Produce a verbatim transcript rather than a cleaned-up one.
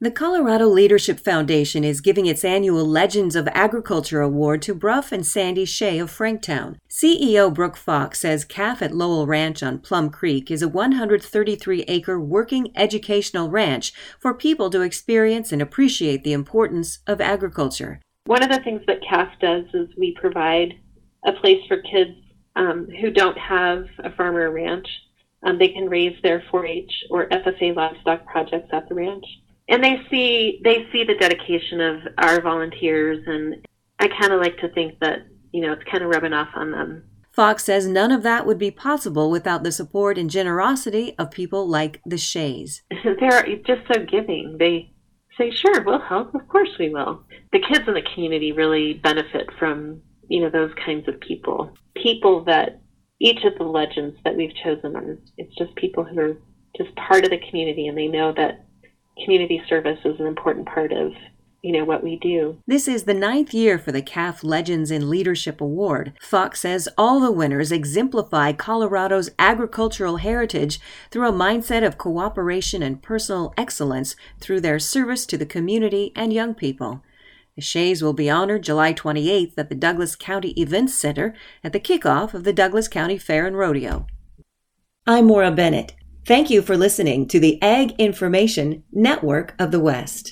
The Colorado Leadership Foundation is giving its annual Legends of Agriculture Award to Bruff and Sandy Shea of Franktown. C E O Brooke Fox says Calf at Lowell Ranch on Plum Creek is a one hundred thirty-three acre working educational ranch for people to experience and appreciate the importance of agriculture. One of the things that Calf does is we provide a place for kids um, who don't have a farm or a ranch. Um, they can raise their four H or F F A livestock projects at the ranch. And they see they see the dedication of our volunteers, and I kind of like to think that, you know, it's kind of rubbing off on them. Fox says none of that would be possible without the support and generosity of people like the Shays. They're just so giving. They say, sure, we'll help. Of course we will. The kids in the community really benefit from, you know, those kinds of people. People that each of the legends that we've chosen are, it's just people who are just part of the community, and they know that community service is an important part of, you know, what we do. This is the ninth year for the Calf Legends in Leadership Award. Fox says all the winners exemplify Colorado's agricultural heritage through a mindset of cooperation and personal excellence through their service to the community and young people. The Shays will be honored July twenty-eighth at the Douglas County Events Center at the kickoff of the Douglas County Fair and Rodeo. I'm Maura Bennett. Thank you for listening to the Ag Information Network of the West.